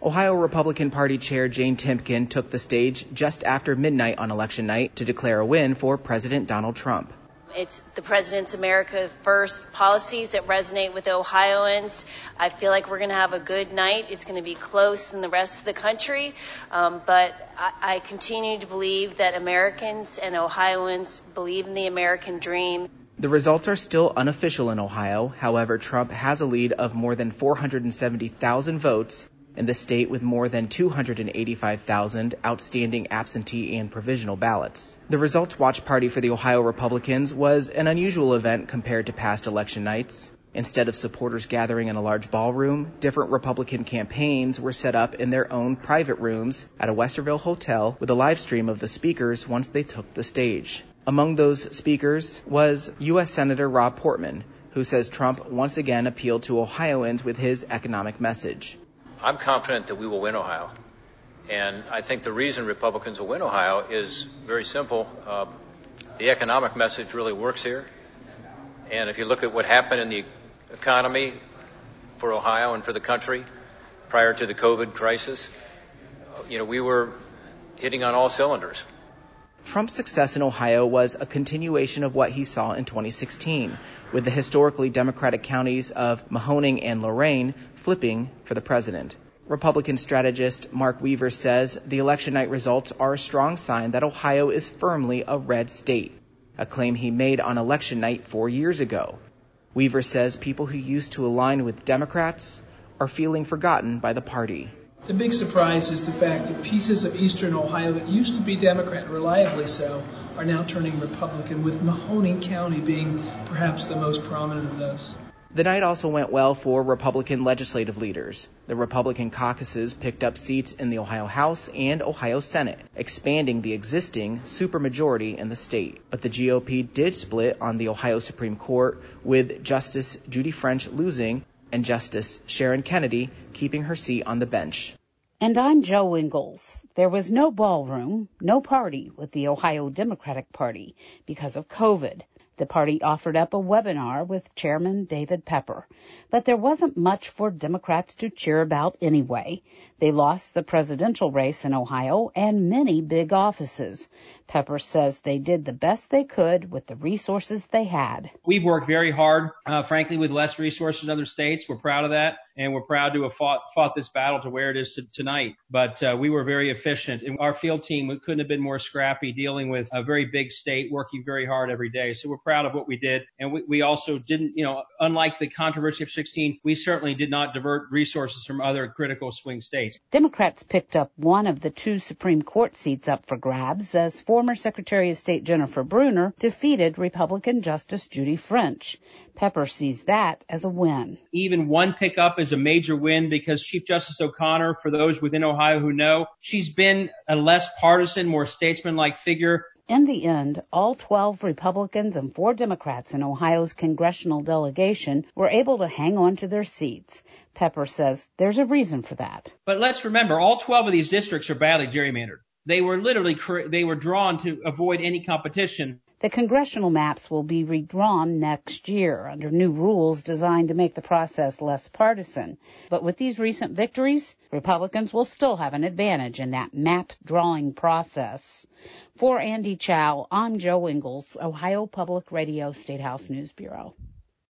Ohio Republican Party Chair Jane Timken took the stage just after midnight on election night to declare a win for President Donald Trump. It's the President's America First policies that resonate with Ohioans. I feel like we're going to have a good night. It's going to be close in the rest of the country, but I continue to believe that Americans and Ohioans believe in the American dream. The results are still unofficial in Ohio. However, Trump has a lead of more than 470,000 votes in the state with more than 285,000 outstanding absentee and provisional ballots. The Results Watch Party for the Ohio Republicans was an unusual event compared to past election nights. Instead of supporters gathering in a large ballroom, different Republican campaigns were set up in their own private rooms at a Westerville hotel with a live stream of the speakers once they took the stage. Among those speakers was U.S. Senator Rob Portman, who says Trump once again appealed to Ohioans with his economic message. I'm confident that we will win Ohio. And I think the reason Republicans will win Ohio is very simple. The economic message really works here. And if you look at what happened in the economy for Ohio and for the country prior to the COVID crisis, we were hitting on all cylinders. Trump's success in Ohio was a continuation of what he saw in 2016, with the historically Democratic counties of Mahoning and Lorain flipping for the president. Republican strategist Mark Weaver says the election night results are a strong sign that Ohio is firmly a red state, a claim he made on election night 4 years ago. Weaver says people who used to align with Democrats are feeling forgotten by the party. The big surprise is the fact that pieces of eastern Ohio that used to be Democrat, reliably so, are now turning Republican, with Mahoning County being perhaps the most prominent of those. The night also went well for Republican legislative leaders. The Republican caucuses picked up seats in the Ohio House and Ohio Senate, expanding the existing supermajority in the state. But the GOP did split on the Ohio Supreme Court, with Justice Judy French losing and Justice Sharon Kennedy keeping her seat on the bench. And I'm Joe Ingles. There was no ballroom, no party with the Ohio Democratic Party because of COVID. The party offered up a webinar with Chairman David Pepper. But there wasn't much for Democrats to cheer about anyway. They lost the presidential race in Ohio and many big offices. Pepper says they did the best they could with the resources they had. We've worked very hard, frankly, with less resources in other states. We're proud of that, and we're proud to have fought this battle to where it is tonight. But we were very efficient, and our field team couldn't have been more scrappy, dealing with a very big state, working very hard every day. So we're proud of what we did, and we also didn't, unlike the controversy of 16, we certainly did not divert resources from other critical swing states. Democrats picked up one of the 2 Supreme Court seats up for grabs as former Secretary of State Jennifer Brunner defeated Republican Justice Judy French. Pepper sees that as a win. Even one pickup is a major win because Chief Justice O'Connor, for those within Ohio who know, she's been a less partisan, more statesman-like figure. In the end, all 12 Republicans and 4 Democrats in Ohio's congressional delegation were able to hang on to their seats. Pepper says there's a reason for that. But let's remember, all 12 of these districts are badly gerrymandered. They were drawn to avoid any competition. The congressional maps will be redrawn next year under new rules designed to make the process less partisan. But with these recent victories, Republicans will still have an advantage in that map drawing process. For Andy Chow, I'm Joe Ingles, Ohio Public Radio State House News Bureau.